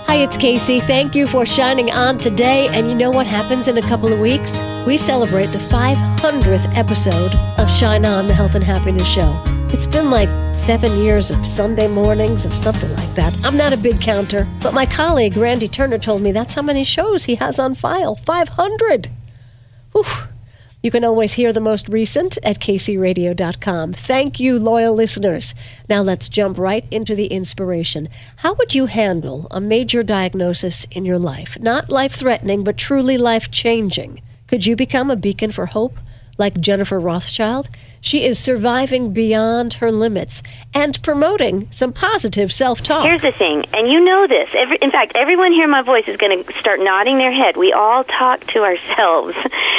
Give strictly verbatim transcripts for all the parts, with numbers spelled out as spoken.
Hi, it's Casey. Thank you for shining on today. And you know what happens in a couple of weeks? We celebrate the five hundredth episode of Shine On, the Health and Happiness Show. It's been like seven years of Sunday mornings or something like that. I'm not a big counter, but my colleague Randy Turner told me that's how many shows he has on file. five hundred! Whew. You can always hear the most recent at k c radio dot com. Thank you, loyal listeners. Now let's jump right into the inspiration. How would you handle a major diagnosis in your life? Not life-threatening, but truly life-changing. Could you become a beacon for hope, like Jennifer Rothschild? She is surviving beyond her limits and promoting some positive self-talk. Here's the thing, and you know this. Every, in fact, everyone hearing my voice is going to start nodding their head. We all talk to ourselves.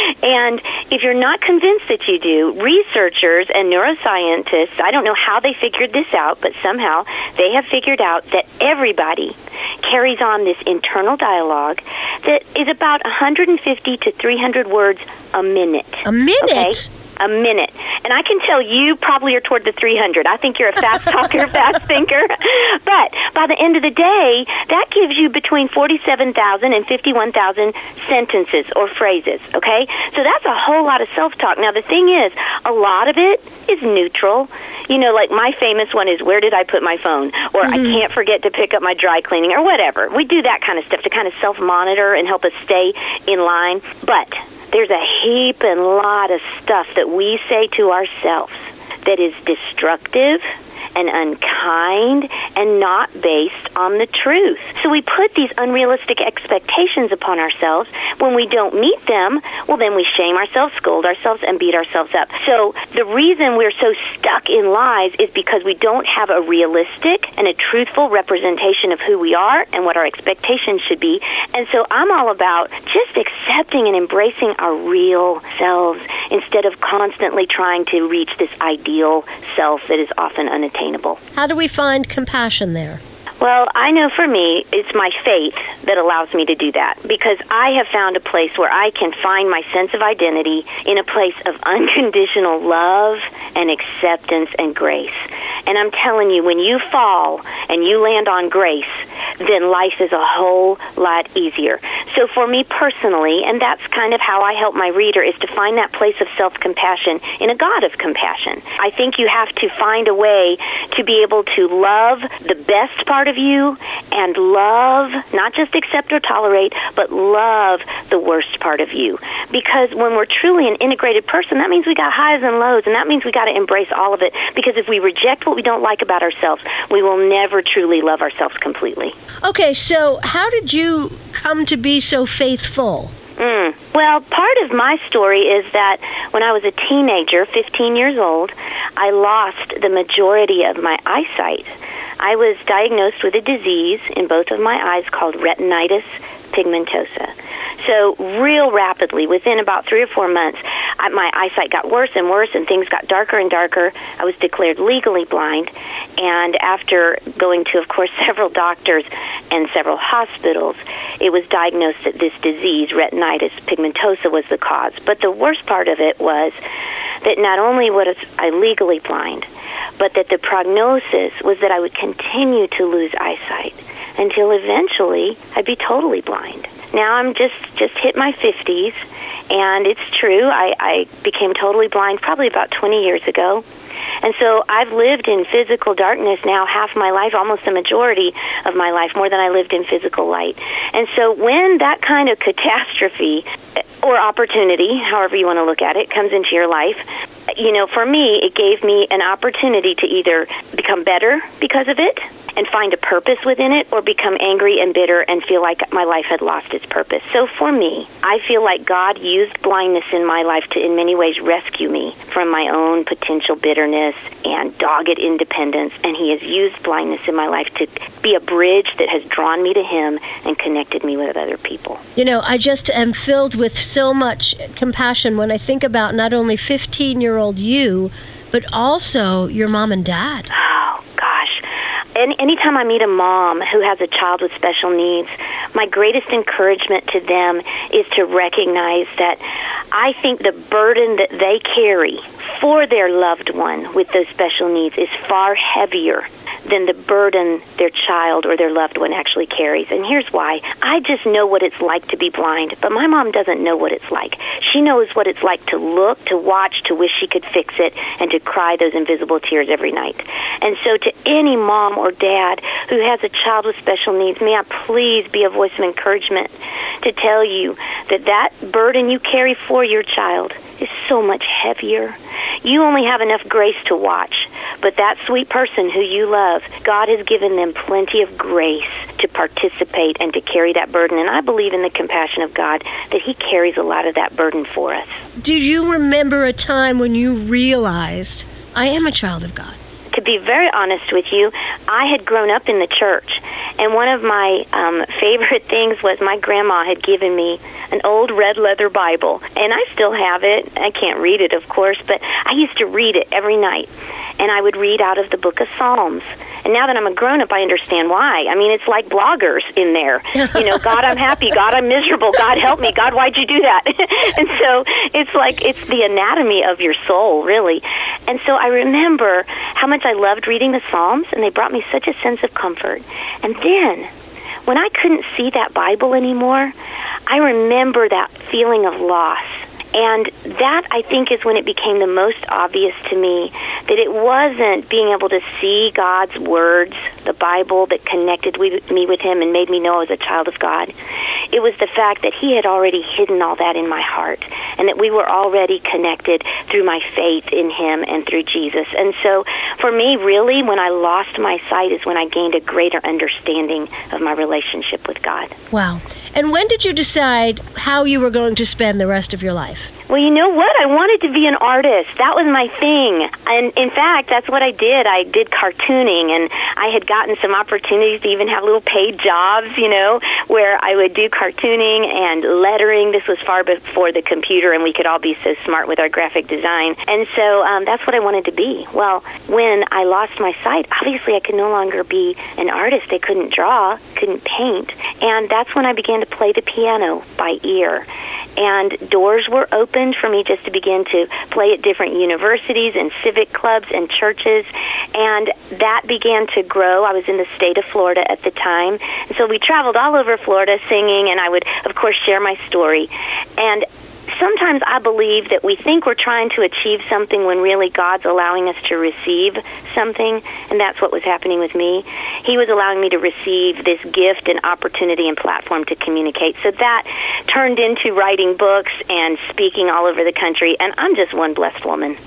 And if you're not convinced that you do, researchers and neuroscientists, I don't know how they figured this out, but somehow they have figured out that everybody carries on this internal dialogue that is about one hundred fifty to three hundred words a minute. A minute? Okay? A minute. And I can tell you probably are toward the three hundred. I think you're a fast talker, fast thinker. But by the end of the day, that gives you between forty-seven thousand and fifty-one thousand sentences or phrases, okay? So that's a whole lot of self-talk. Now, the thing is, a lot of it is neutral. You know, like my famous one is, where did I put my phone? Or mm-hmm. I can't forget to pick up my dry cleaning, or whatever. We do that kind of stuff to kind of self-monitor and help us stay in line. But there's a heap and lot of stuff that we say to ourselves that is destructive and unkind and not based on the truth. So we put these unrealistic expectations upon ourselves. When we don't meet them, well, then we shame ourselves, scold ourselves, and beat ourselves up. So the reason we're so stuck in lies is because we don't have a realistic and a truthful representation of who we are and what our expectations should be. And so I'm all about just accepting and embracing our real selves instead of constantly trying to reach this ideal self that is often unattainable. How do we find compassion there? Well, I know for me, it's my faith that allows me to do that, because I have found a place where I can find my sense of identity in a place of unconditional love and acceptance and grace. And I'm telling you, when you fall and you land on grace, then life is a whole lot easier. So for me personally, and that's kind of how I help my reader, is to find that place of self-compassion in a God of compassion. I think you have to find a way to be able to love the best part of you and love, not just accept or tolerate, but love the worst part of you. Because when we're truly an integrated person, that means we got highs and lows, and that means we got to embrace all of it. Because if we reject what we don't like about ourselves, we will never truly love ourselves completely. Okay, so how did you come to be so faithful? Mm. Well, part of my story is that when I was a teenager, fifteen years old, I lost the majority of my eyesight. I was diagnosed with a disease in both of my eyes called retinitis pigmentosa. So real rapidly, within about three or four months, I, my eyesight got worse and worse, and things got darker and darker. I was declared legally blind, and after going to, of course, several doctors and several hospitals, it was diagnosed that this disease, retinitis pigmentosa, was the cause. But the worst part of it was that not only was I legally blind, but that the prognosis was that I would continue to lose eyesight until eventually I'd be totally blind. Now I'm just, just hit my fifties, and it's true, I, I became totally blind probably about twenty years ago. And so I've lived in physical darkness now half my life, almost the majority of my life, more than I lived in physical light. And so when that kind of catastrophe or opportunity, however you want to look at it, comes into your life, you know, for me, it gave me an opportunity to either become better because of it and find a purpose within it, or become angry and bitter and feel like my life had lost its purpose. So for me, I feel like God used blindness in my life to, in many ways, rescue me from my own potential bitterness and dogged independence, and He has used blindness in my life to be a bridge that has drawn me to Him and connected me with other people. You know, I just am filled with so much compassion when I think about not only fifteen-year-old you, but also your mom and dad. Oh, gosh. Any, anytime I meet a mom who has a child with special needs, my greatest encouragement to them is to recognize that I think the burden that they carry for their loved one with those special needs is far heavier than the burden their child or their loved one actually carries. And here's why. I just know what it's like to be blind, but my mom doesn't know what it's like. She knows what it's like to look, to watch, to wish she could fix it, and to cry those invisible tears every night. And so to any mom or dad who has a child with special needs, may I please be a voice of encouragement to tell you that that burden you carry for your child is so much heavier. You only have enough grace to watch, but that sweet person who you love, God has given them plenty of grace to participate and to carry that burden. And I believe in the compassion of God that He carries a lot of that burden for us. Do you remember a time when you realized, I am a child of God? To be very honest with you, I had grown up in the church, and one of my um, favorite things was my grandma had given me an old red leather Bible, and I still have it. I can't read it, of course, but I used to read it every night, and I would read out of the book of Psalms. And now that I'm a grown-up, I understand why. I mean, it's like bloggers in there. You know, God, I'm happy. God, I'm miserable. God, help me. God, why'd you do that? And so it's like it's the anatomy of your soul, really. And so I remember how much I loved reading the Psalms, and they brought me such a sense of comfort. And then, when I couldn't see that Bible anymore, I remember that feeling of loss. And that, I think, is when it became the most obvious to me that it wasn't being able to see God's words, the Bible, that connected with me with Him and made me know I was a child of God. It was the fact that He had already hidden all that in my heart, and that we were already connected through my faith in Him and through Jesus. And so, for me, really, when I lost my sight is when I gained a greater understanding of my relationship with God. Wow. And when did you decide how you were going to spend the rest of your life? Well, you know what? I wanted to be an artist. That was my thing. And in fact, that's what I did. I did cartooning, and I had gotten some opportunities to even have little paid jobs, you know, where I would do cartooning and lettering. This was far before the computer, and we could all be so smart with our graphic design. And so um, that's what I wanted to be. Well, when I lost my sight, obviously I could no longer be an artist. I couldn't draw, couldn't paint. And that's when I began to play the piano by ear. And doors were opened for me just to begin to play at different universities and civic clubs and churches. And that began to grow. I was in the state of Florida at the time. And so we traveled all over Florida singing, and I would, of course, share my story. And sometimes I believe that we think we're trying to achieve something when really God's allowing us to receive something, and that's what was happening with me. He was allowing me to receive this gift and opportunity and platform to communicate. So that turned into writing books and speaking all over the country, and I'm just one blessed woman.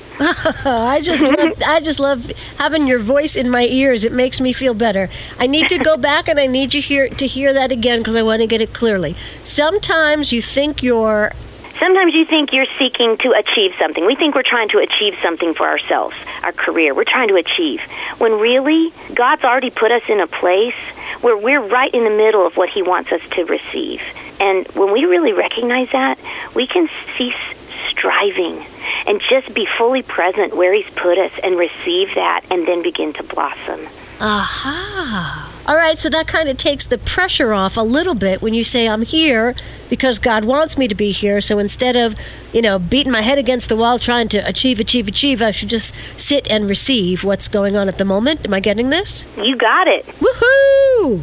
I just love, I just love having your voice in my ears. It makes me feel better. I need to go back and I need you hear to hear that again because I want to get it clearly. Sometimes you think you're Sometimes you think you're seeking to achieve something. We think we're trying to achieve something for ourselves, our career. We're trying to achieve. When really, God's already put us in a place where we're right in the middle of what He wants us to receive. And when we really recognize that, we can cease striving and just be fully present where He's put us and receive that and then begin to blossom. Aha. All right, so that kind of takes the pressure off a little bit when you say I'm here because God wants me to be here. So instead of, you know, beating my head against the wall trying to achieve, achieve, achieve, I should just sit and receive what's going on at the moment. Am I getting this? You got it. Woohoo!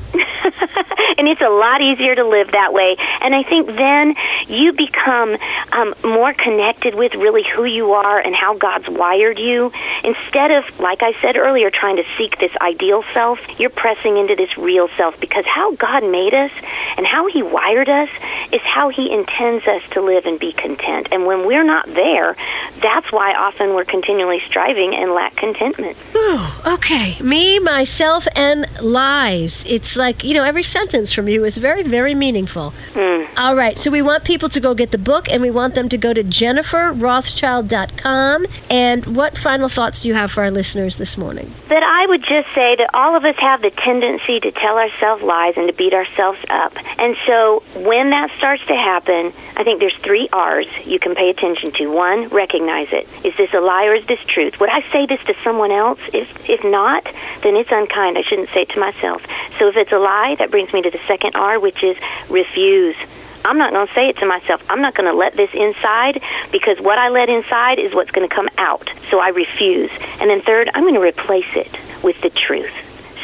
And it's a lot easier to live that way. And I think then you become um, more connected with really who you are and how God's wired you. Instead of, like I said earlier, trying to seek this ideal self, you're pressing into this real self, because how God made us and how He wired us is how He intends us to live and be content. And when we're not there, that's why often we're continually striving and lack contentment. Ooh, okay. Me, myself, and lies. It's like, you know, every sentence from you is very, very meaningful. Mm. All right. So we want people to go get the book, and we want them to go to Jennifer Rothschild dot com. And what final thoughts do you have for our listeners this morning? That I would just say that all of us have the tendency to tell ourselves lies and to beat ourselves up. And so when that starts to happen, I think there's three R's you can pay attention to. One, recognize it. Is this a lie or is this truth? Would I say this to someone else? If if not, then it's unkind. I shouldn't say it to myself. So if it's a lie, that brings me to the second R, which is refuse. I'm not going to say it to myself. I'm not going to let this inside, because what I let inside is what's going to come out. So I refuse. And then third, I'm going to replace it with the truth.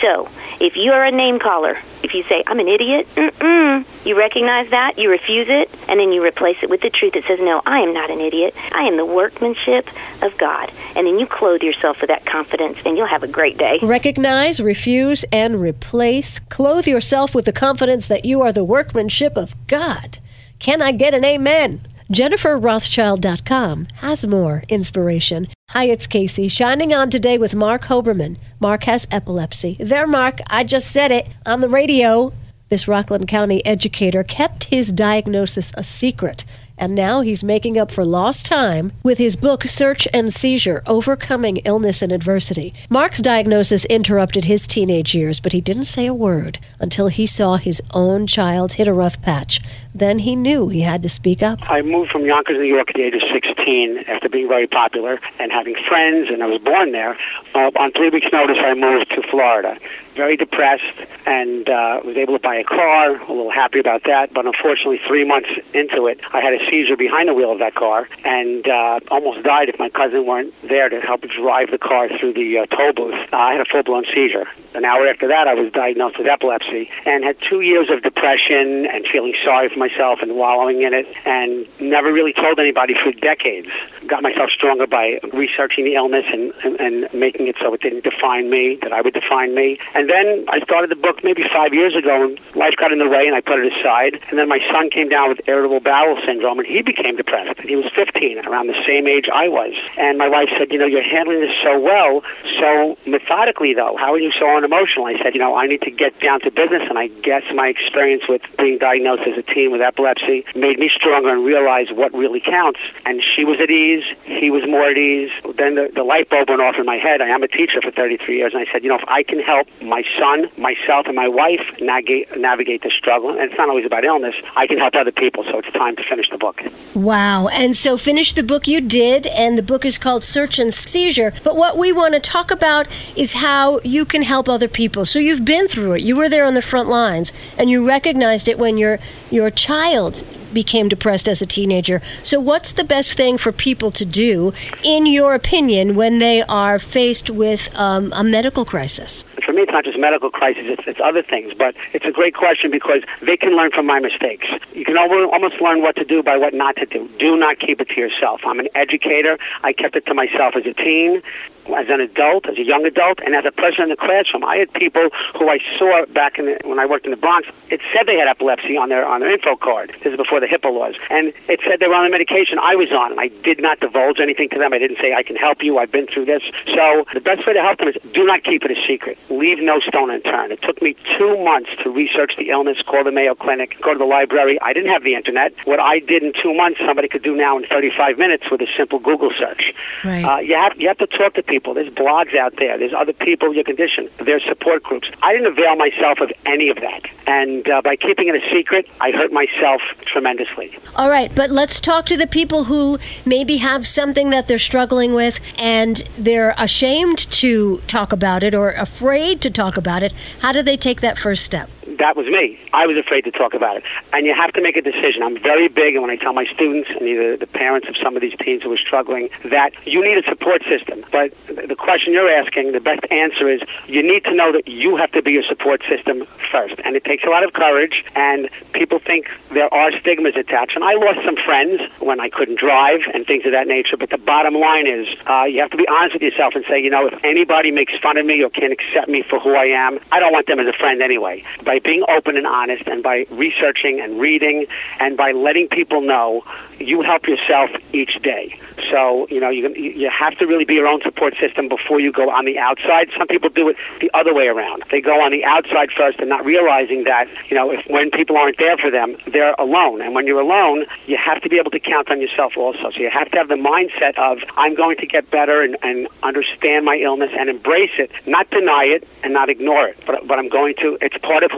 So, if you are a name caller, if you say, I'm an idiot, mm-mm, you recognize that, you refuse it, and then you replace it with the truth that says, no, I am not an idiot. I am the workmanship of God. And then you clothe yourself with that confidence, and you'll have a great day. Recognize, refuse, and replace. Clothe yourself with the confidence that you are the workmanship of God. Can I get an amen? Jennifer Rothschild dot com has more inspiration. Hi, it's Casey, shining on today with Mark Hoberman. Mark has epilepsy. There, Mark, I just said it on the radio. This Rockland County educator kept his diagnosis a secret, and now he's making up for lost time with his book, Search and Seizure, Overcoming Illness and Adversity. Mark's diagnosis interrupted his teenage years, but he didn't say a word until he saw his own child hit a rough patch. Then he knew he had to speak up. I moved from Yonkers, New York at the age of sixteen after being very popular and having friends, and I was born there. Uh, on three weeks' notice, I moved to Florida. Very depressed, and uh, was able to buy a car, a little happy about that, but unfortunately three months into it, I had a seizure behind the wheel of that car, and uh, almost died if my cousin weren't there to help drive the car through the uh, toll booth. Uh, I had a full-blown seizure. An hour after that, I was diagnosed with epilepsy, and had two years of depression and feeling sorry for myself and wallowing in it, and never really told anybody for decades. Got myself stronger by researching the illness and, and, and making it so it didn't define me, that I would define me. And then I started the book maybe five years ago, and life got in the way, and I put it aside. And then my son came down with irritable bowel syndrome, and he became depressed. He was fifteen, around the same age I was. And my wife said, you know, you're handling this so well, so methodically, though. How are you so unemotional? I said, you know, I need to get down to business, and I guess my experience with being diagnosed as a teen with epilepsy made me stronger and realize what really counts. And she was at ease. He was more at ease. Then the, the light bulb went off in my head. I am a teacher for thirty-three years, and I said, you know, if I can help my son, myself, and my wife navigate, navigate the struggle, and it's not always about illness, I can help other people, so it's time to finish the book. Wow. And so finish the book you did, and the book is called Search and Seizure. But what we want to talk about is how you can help other people. So you've been through it. You were there on the front lines, and you recognized it when your your child became depressed as a teenager. So what's the best thing for people to do, in your opinion, when they are faced with um, a medical crisis? For me, it's not just medical crisis, it's, it's other things, but it's a great question because they can learn from my mistakes. You can almost learn what to do by what not to do. Do not keep it to yourself. I'm an educator. I kept it to myself as a teen, as an adult, as a young adult, and as a person in the classroom. I had people who I saw back in the, when I worked in the Bronx. It said they had epilepsy on their on their info card. This is before the HIPAA laws. And it said they were on the medication I was on, and I did not divulge anything to them. I didn't say, I can help you, I've been through this. So the best way to help them is do not keep it a secret. Leave no stone unturned. It took me two months to research the illness, call the Mayo Clinic, go to the library. I didn't have the internet. What I did in two months, somebody could do now in thirty-five minutes with a simple Google search. Right. Uh, you have you have to talk to people. There's blogs out there. There's other people with your condition. There's support groups. I didn't avail myself of any of that. And uh, by keeping it a secret, I hurt myself tremendously. All right, but let's talk to the people who maybe have something that they're struggling with and they're ashamed to talk about it or afraid to talk about it. How do they take that first step? That was me. I was afraid to talk about it. And you have to make a decision. I'm very big, and when I tell my students and either the parents of some of these teens who are struggling, that you need a support system. But the question you're asking, the best answer is you need to know that you have to be your support system first. And it takes a lot of courage, and people think there are stigmas attached. And I lost some friends when I couldn't drive and things of that nature. But the bottom line is uh, you have to be honest with yourself and say, you know, if anybody makes fun of me or can't accept me for who I am, I don't want them as a friend anyway. By being open and honest, and by researching and reading, and by letting people know, you help yourself each day. So, you know, you you have to really be your own support system before you go on the outside. Some people do it the other way around. They go on the outside first and not realizing that, you know, if when people aren't there for them, they're alone. And when you're alone, you have to be able to count on yourself also. So you have to have the mindset of, I'm going to get better and, and understand my illness and embrace it, not deny it and not ignore it. But, but I'm going to, it's part of who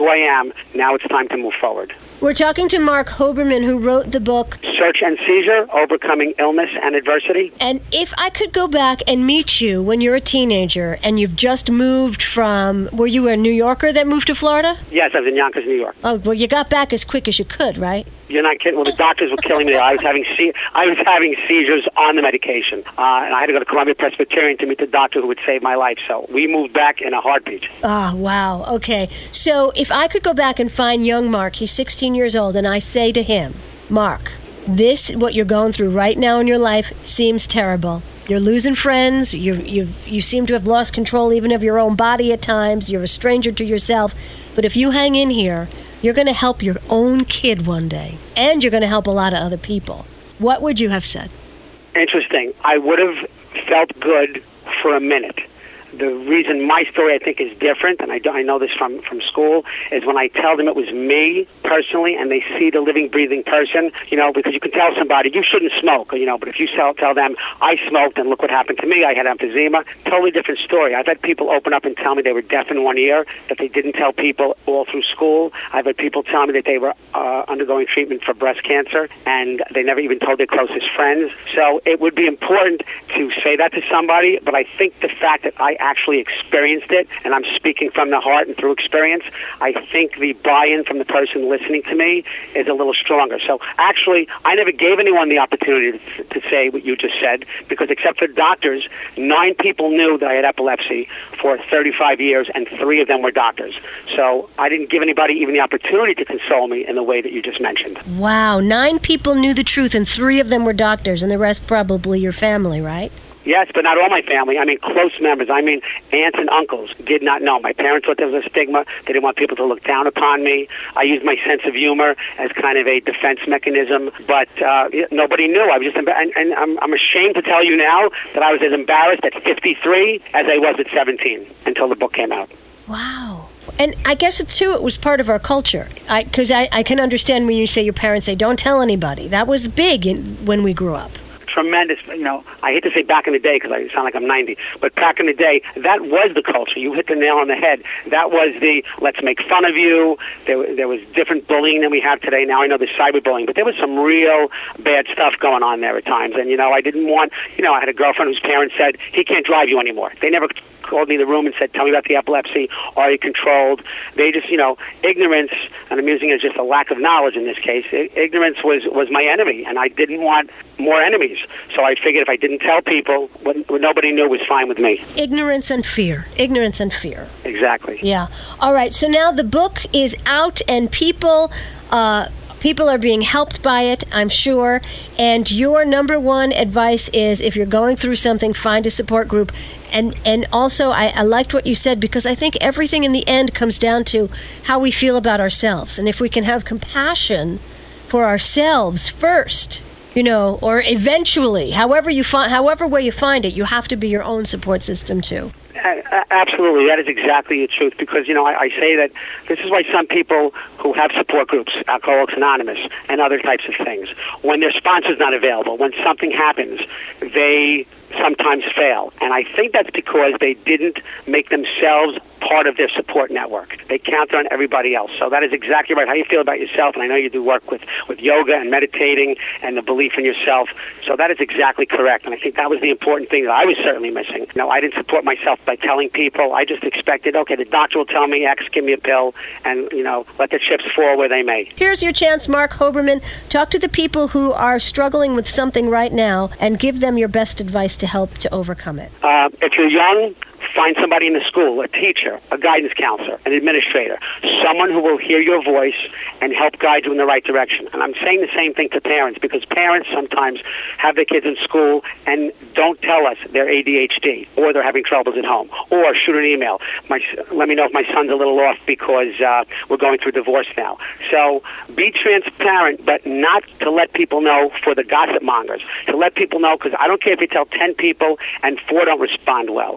who I am. Now it's time to move forward. We're talking to Mark Hoberman, who wrote the book Search and Seizure, Overcoming Illness and Adversity. And if I could go back and meet you when you're a teenager and you've just moved from, were you a New Yorker that moved to Florida? Yes, I was in Yonkers, New York. Oh, well, you got back as quick as you could, right? You're not kidding. Well, the doctors were killing me. I was having se- I was having seizures on the medication, uh, and I had to go to Columbia Presbyterian to meet the doctor who would save my life. So we moved back in a heartbeat. Ah, oh, wow. Okay. So if I could go back and find young Mark, he's sixteen years old, and I say to him, Mark, this, what you're going through right now in your life, seems terrible. You're losing friends. You you you seem to have lost control even of your own body at times. You're a stranger to yourself. But if you hang in here, you're going to help your own kid one day, and you're going to help a lot of other people. What would you have said? Interesting. I would have felt good for a minute. The reason my story, I think, is different, and I, do, I know this from, from school, is when I tell them it was me personally, and they see the living, breathing person, you know, because you can tell somebody, you shouldn't smoke, you know, but if you tell, tell them, I smoked, and look what happened to me, I had emphysema, totally different story. I've had people open up and tell me they were deaf in one ear, that they didn't tell people all through school. I've had people tell me that they were uh, undergoing treatment for breast cancer, and they never even told their closest friends. So it would be important to say that to somebody, but I think the fact that I actually experienced it, and I'm speaking from the heart and through experience, I think the buy-in from the person listening to me is a little stronger. So actually, I never gave anyone the opportunity to, to say what you just said, because except for doctors, nine people knew that I had epilepsy for thirty-five years, and three of them were doctors. So I didn't give anybody even the opportunity to console me in the way that you just mentioned. Wow, nine people knew the truth, and three of them were doctors, and the rest probably your family, right? Yes, but not all my family. I mean, close members. I mean, aunts and uncles did not know. My parents thought there was a stigma. They didn't want people to look down upon me. I used my sense of humor as kind of a defense mechanism, but uh, nobody knew. I was just, embar- and, and I'm, I'm ashamed to tell you now that I was as embarrassed at fifty-three as I was at seventeen until the book came out. Wow. And I guess it's too, it was part of our culture. Because I, I, I can understand when you say your parents say, don't tell anybody. That was big in, when we grew up. Tremendous, you know, I hate to say back in the day because I sound like I'm ninety, but back in the day, that was the culture. You hit the nail on the head. That was the, let's make fun of you. There, there was different bullying than we have today. Now I know there's cyberbullying, but there was some real bad stuff going on there at times. And, you know, I didn't want, you know, I had a girlfriend whose parents said, he can't drive you anymore. They never called me in the room and said, tell me about the epilepsy. Are you controlled? They just, you know, ignorance, and I'm using it as just a lack of knowledge in this case, ignorance was, was my enemy, and I didn't want more enemies. So I figured if I didn't tell people, what, what nobody knew was fine with me. Ignorance and fear. Ignorance and fear. Exactly. Yeah. All right. So now the book is out, and people... Uh, People are being helped by it, I'm sure. And your number one advice is, if you're going through something, find a support group. And and also, I, I liked what you said, because I think everything in the end comes down to how we feel about ourselves. And if we can have compassion for ourselves first, you know, or eventually, however you find, however way you find it, you have to be your own support system too. Absolutely. That is exactly the truth, because, you know, I, I say that this is why some people who have support groups, Alcoholics Anonymous and other types of things, when their sponsor's not available, when something happens, they sometimes fail. And I think that's because they didn't make themselves part of their support network. They counted on everybody else. So that is exactly right. How you feel about yourself, and I know you do work with, with yoga and meditating and the belief in yourself. So that is exactly correct. And I think that was the important thing that I was certainly missing. No, I didn't support myself by telling people. I just expected, okay, the doctor will tell me X, give me a pill, and, you know, let the chips fall where they may. Here's your chance, Mark Hoberman. Talk to the people who are struggling with something right now and give them your best advice to help to overcome it. Uh, if you're young, find somebody in the school, a teacher, a guidance counselor, an administrator, someone who will hear your voice and help guide you in the right direction. And I'm saying the same thing to parents, because parents sometimes have their kids in school and don't tell us they're A D H D, or they're having troubles at home, or shoot an email. My, let me know if my son's a little off because uh, we're going through divorce now. So be transparent, but not to let people know for the gossip mongers. To let people know, because I don't care if you tell ten people and four don't respond well. If six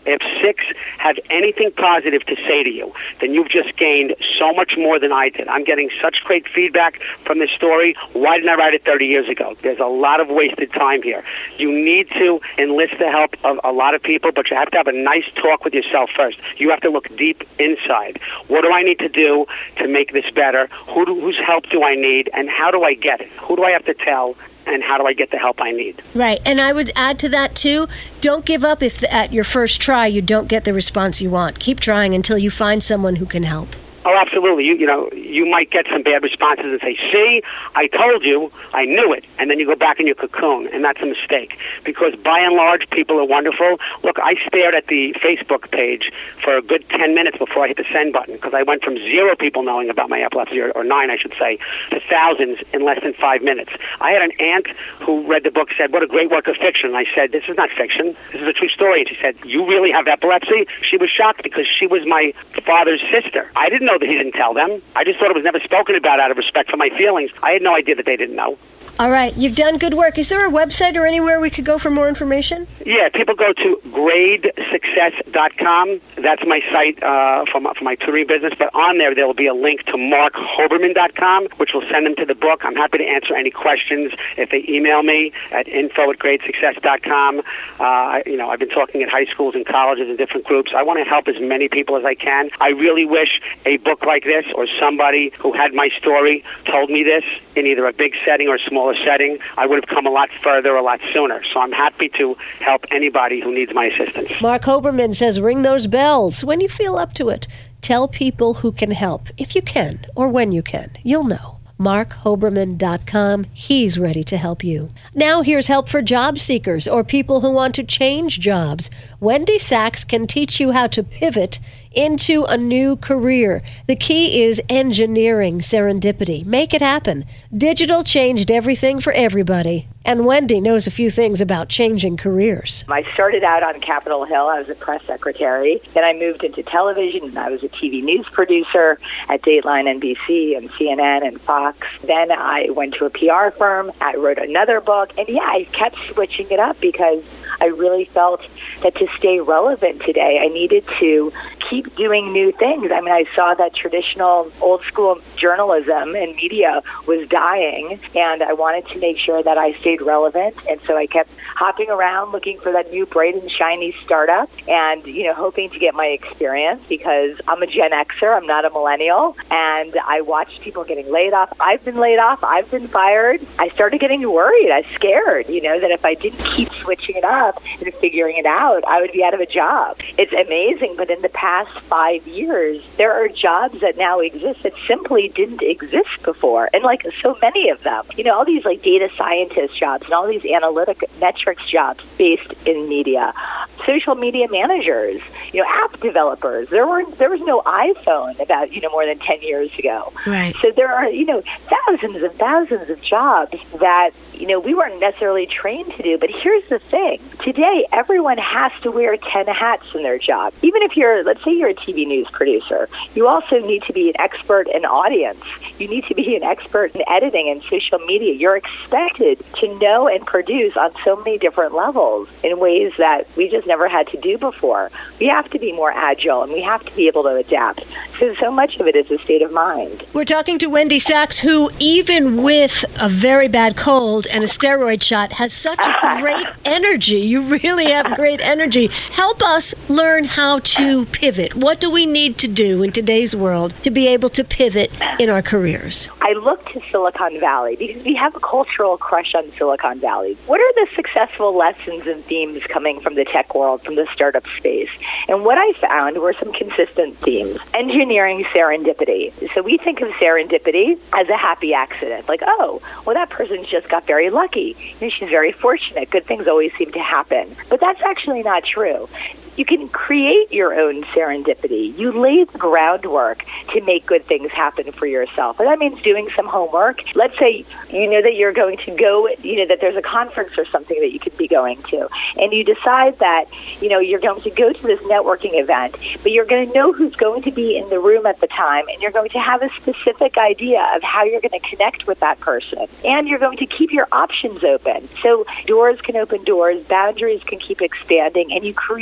six have anything positive to say to you, then you've just gained so much more than I did. I'm getting such great feedback from this story. Why didn't I write it thirty years ago? There's a lot of wasted time here. You need to enlist the help of a lot of people, but you have to have a nice talk with yourself first. You have to look deep inside. What do I need to do to make this better? Who do, whose help do I need, and how do I get it? Who do I have to tell, and how do I get the help I need? Right, and I would add to that, too, don't give up if at your first try you don't get the response you want. Keep trying until you find someone who can help. Oh, absolutely. You, you know, you might get some bad responses and say, see, I told you, I knew it. And then you go back in your cocoon, and that's a mistake. Because by and large, people are wonderful. Look, I stared at the Facebook page for a good ten minutes before I hit the send button, because I went from zero people knowing about my epilepsy, or, or nine, I should say, to thousands in less than five minutes. I had an aunt who read the book, said, what a great work of fiction. And I said, this is not fiction. This is a true story. And she said, you really have epilepsy? She was shocked because she was my father's sister. I didn't know that he didn't tell them. I just thought it was never spoken about out of respect for my feelings. I had no idea that they didn't know. All right, you've done good work. Is there a website or anywhere we could go for more information? Yeah, people go to grade success dot com. That's my site uh, for, my, for my touring business. But on there, there will be a link to mark hoberman dot com, which will send them to the book. I'm happy to answer any questions if they email me at info at grade success dot com. Uh, you know, I've been talking at high schools and colleges and different groups. I want to help as many people as I can. I really wish a book like this, or somebody who had my story told me this in either a big setting or a small setting, I would have come a lot further a lot sooner. So I'm happy to help anybody who needs my assistance. Mark Hoberman says ring those bells when you feel up to it. Tell people who can help, if you can, or when you can. You'll know. mark hoberman dot com. He's ready to help you. Now here's help for job seekers or people who want to change jobs. Wendy Sachs can teach you how to pivot into a new career. The key is engineering serendipity. Make it happen. Digital changed everything for everybody. And Wendy knows a few things about changing careers. I started out on Capitol Hill. I was a press secretary. Then I moved into television, and I was a T V news producer at Dateline N B C and C N N and Fox. Then I went to a P R firm. I wrote another book. And yeah, I kept switching it up because I really felt that to stay relevant today, I needed to keep doing new things. I mean, I saw that traditional old school journalism and media was dying, and I wanted to make sure that I stayed relevant. And so I kept hopping around looking for that new bright and shiny startup and, you know, hoping to get my experience because I'm a Gen Xer, I'm not a millennial, and I watched people getting laid off. I've been laid off, I've been fired. I started getting worried. I was scared, you know, that if I didn't keep switching it up and figuring it out, I would be out of a job. It's amazing, but in the past five years, there are jobs that now exist that simply didn't exist before, and like so many of them. You know, all these like data scientist jobs and all these analytic metrics jobs based in media, social media managers, you know, app developers. There were there was no iPhone about, you know, more than ten years ago. Right. So there are, you know, thousands and thousands of jobs that, you know, we weren't necessarily trained to do. But here's the thing. Today, everyone has to wear ten hats in their job. Even if you're, let's say you're a T V news producer, you also need to be an expert in audience. You need to be an expert in editing and social media. You're expected to know and produce on so many different levels in ways that we just never had to do before. We have to be more agile, and we have to be able to adapt. So, so much of it is a state of mind. We're talking to Wendy Sachs, who, even with a very bad cold and a steroid shot, has such a great energy. You really have great energy. Help us learn how to pivot. What do we need to do in today's world to be able to pivot in our careers? I look to Silicon Valley because we have a cultural crush on Silicon Valley. What are the successful lessons and themes coming from the tech world, from the startup space? And what I found were some consistent themes. Engineering serendipity. So we think of serendipity as a happy accident. Like, oh, well, that person just got very lucky. You know, she's very fortunate. Good things always seem to happen. But that's actually not true. You can create your own serendipity. You lay the groundwork to make good things happen for yourself. And that means doing some homework. Let's say you know that you're going to go, you know, that there's a conference or something that you could be going to. And you decide that, you know, you're going to go to this networking event, but you're going to know who's going to be in the room at the time, and you're going to have a specific idea of how you're going to connect with that person. And you're going to keep your options open. So doors can open doors, boundaries can keep expanding, and you create the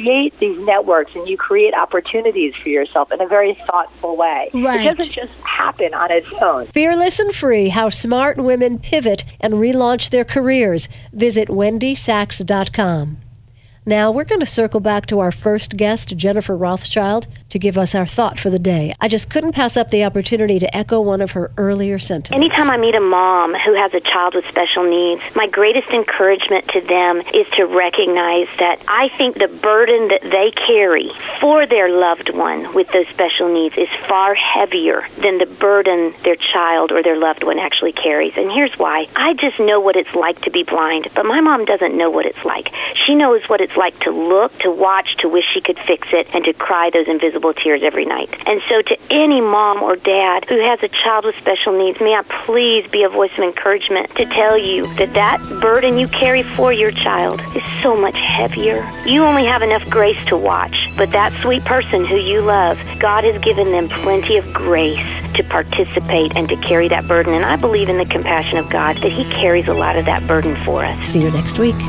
these networks and you create opportunities for yourself in a very thoughtful way. Right. It doesn't just happen on its own. Fearless and Free, How Smart Women Pivot and Relaunch Their Careers. Visit wendy sachs dot com. Now, we're going to circle back to our first guest, Jennifer Rothschild, to give us our thought for the day. I just couldn't pass up the opportunity to echo one of her earlier sentiments. Anytime I meet a mom who has a child with special needs, my greatest encouragement to them is to recognize that I think the burden that they carry for their loved one with those special needs is far heavier than the burden their child or their loved one actually carries. And here's why. I just know what it's like to be blind, but my mom doesn't know what it's like. She knows what it's like to look, to watch, to wish she could fix it, and to cry those invisible tears every night. And so to any mom or dad who has a child with special needs, may I please be a voice of encouragement to tell you that that burden you carry for your child is so much heavier. You only have enough grace to watch, but that sweet person who you love, God has given them plenty of grace to participate and to carry that burden. And I believe in the compassion of God that He carries a lot of that burden for us. See you next week.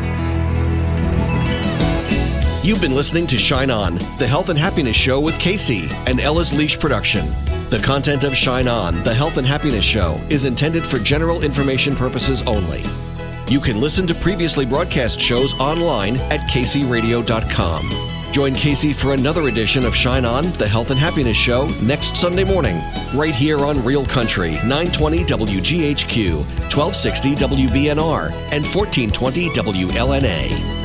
You've been listening to Shine On, the Health and Happiness Show with Casey, an Ella's Leash production. The content of Shine On, the Health and Happiness Show, is intended for general information purposes only. You can listen to previously broadcast shows online at casey radio dot com. Join Casey for another edition of Shine On, the Health and Happiness Show, next Sunday morning, right here on Real Country, nine twenty W G H Q, twelve sixty W B N R, and fourteen twenty W L N A.